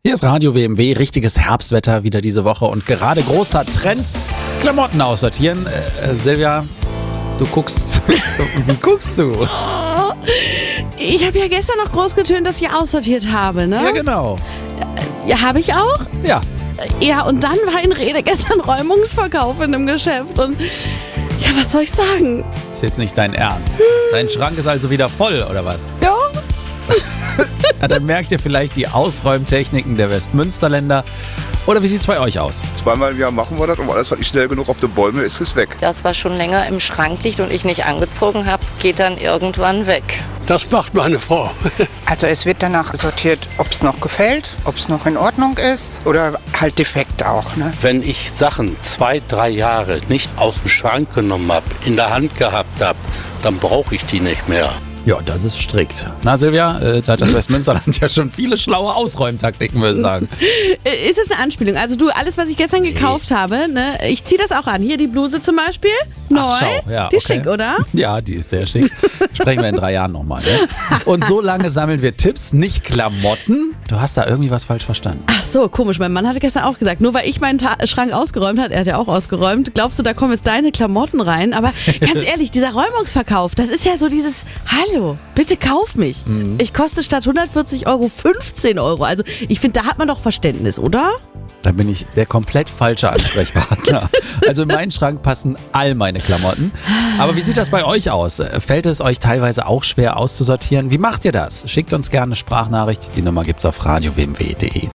Hier ist Radio WMW, richtiges Herbstwetter wieder diese Woche und gerade großer Trend, Klamotten aussortieren. Silvia, du guckst, wie guckst du? Oh, ich habe ja gestern noch groß getönt, dass ich aussortiert habe, ne? Ja, genau. Ja, habe ich auch? Ja. Ja, und dann war in Rede gestern Räumungsverkauf in einem Geschäft und ja, was soll ich sagen? Ist jetzt nicht dein Ernst. Dein Schrank ist also wieder voll, oder was? Ja. Ja, dann merkt ihr vielleicht die Ausräumtechniken der Westmünsterländer. Oder wie sieht's bei euch aus? Zweimal im Jahr machen wir das und alles, was nicht schnell genug auf den Bäumen ist, ist weg. Das, was schon länger im Schrank liegt und ich nicht angezogen habe, geht dann irgendwann weg. Das macht meine Frau. Also es wird danach sortiert, ob es noch gefällt, ob es noch in Ordnung ist oder halt defekt auch. Ne? Wenn ich Sachen 2-3 Jahre nicht aus dem Schrank genommen habe, in der Hand gehabt habe, dann brauche ich die nicht mehr. Ja, das ist strikt. Na Silvia, da hat das Westmünsterland ja schon viele schlaue Ausräumtaktiken, würde ich sagen. Ist es eine Anspielung? Also du, alles, was ich gestern gekauft habe, ne, ich ziehe das auch an. Hier die Bluse zum Beispiel, neu. Ach, schau, ja, die ist okay. schick, oder? Ja, die ist sehr schick. Sprechen wir in 3 Jahren nochmal. Ne? Und so lange sammeln wir Tipps, nicht Klamotten. Du hast da irgendwie was falsch verstanden. Ach so, komisch. Mein Mann hatte gestern auch gesagt, nur weil ich meinen Schrank ausgeräumt habe, er hat ja auch ausgeräumt, glaubst du, da kommen jetzt deine Klamotten rein? Aber ganz ehrlich, dieser Räumungsverkauf, das ist ja so dieses, hallo, bitte kauf mich. Ich koste statt 140 Euro 15 Euro. Also ich finde, da hat man doch Verständnis, oder? Da bin ich der komplett falsche Ansprechpartner. Also in meinen Schrank passen all meine Klamotten. Aber wie sieht das bei euch aus? Fällt es euch teilweise auch schwer auszusortieren? Wie macht ihr das? Schickt uns gerne eine Sprachnachricht. Die Nummer gibt's auf radiowmw.de.